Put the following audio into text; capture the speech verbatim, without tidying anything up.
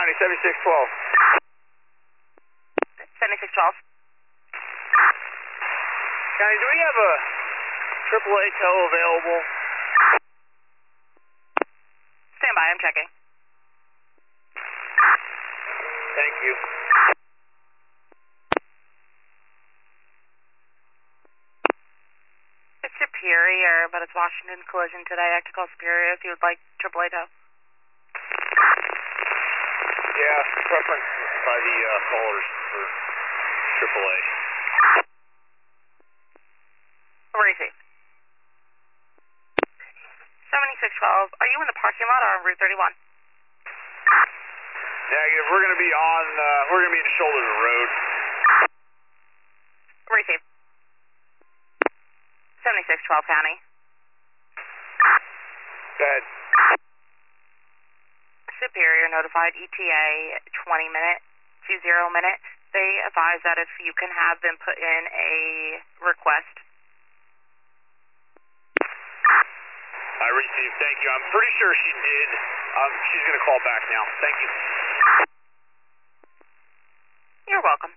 County, seventy-six twelve. seventy-six twelve. County, do we have a triple A tow available? Stand by, I'm checking. Thank you. It's Superior, but it's Washington Collision today. I could call Superior if you would like triple A tow. Yeah, preference by the uh, callers for triple A. Received. seventy-six twelve, are you in the parking lot or on Route thirty-one? Negative, we're going to be on, uh, we're going to be in the shoulder of the road. Received. seventy-six twelve County. Go ahead. Superior notified E T A twenty minute to zero minute. They advise that if you can have them put in a request. I received, thank you. I'm pretty sure she did. Um, she's going to call back now. Thank you. You're welcome.